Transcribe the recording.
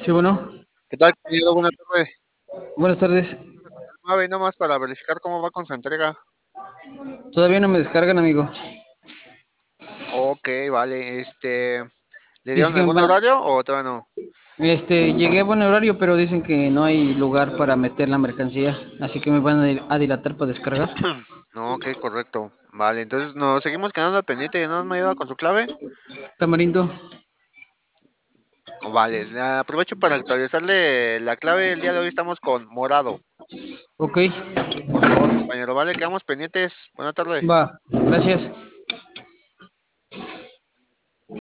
Sí, bueno, ¿Qué tal, compañero? Buenas tardes. buenas tardes. Mave, nomás para verificar cómo va con su entrega. Todavía no me descargan, amigo. Ok, vale. ¿Le Dice dieron que algún horario o todavía no? llegué a buen horario, pero dicen que no hay lugar para meter la mercancía, así que me van a dilatar para descargar. No, ok, correcto. Vale, entonces nos seguimos quedando al pendiente. ¿No me ayuda con su clave? Tamarindo, Vale, aprovecho para actualizarle la clave. El día de hoy estamos con morado. ok, Por favor, compañero. Vale, quedamos pendientes. Buena tarde. va, gracias.